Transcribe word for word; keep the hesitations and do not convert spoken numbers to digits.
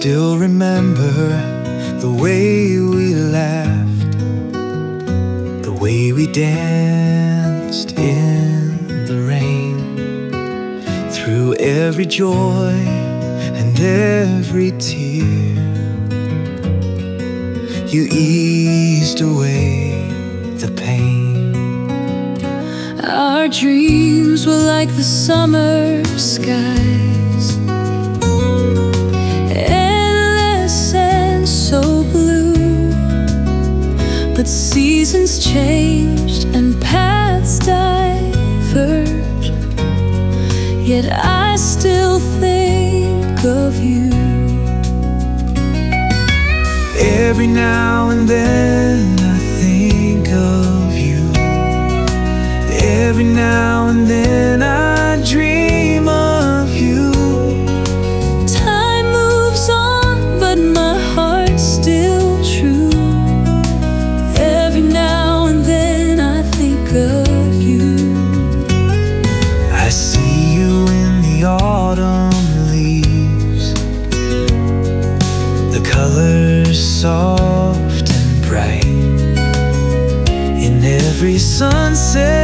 still remember the way we laughed, the way we danced in the rain. Through every joy and every tear, you eased away the pain. Our dreams were like the summer skies, endless and so blue. But seasons changed and paths diverged, yet I still think of you. Every now and then I think of you. Every now and then I dream of you. Time moves on, but my heart's still true. Every now and then I think of you. I see you in the autumn leaves, the colors soft and bright. In every sunset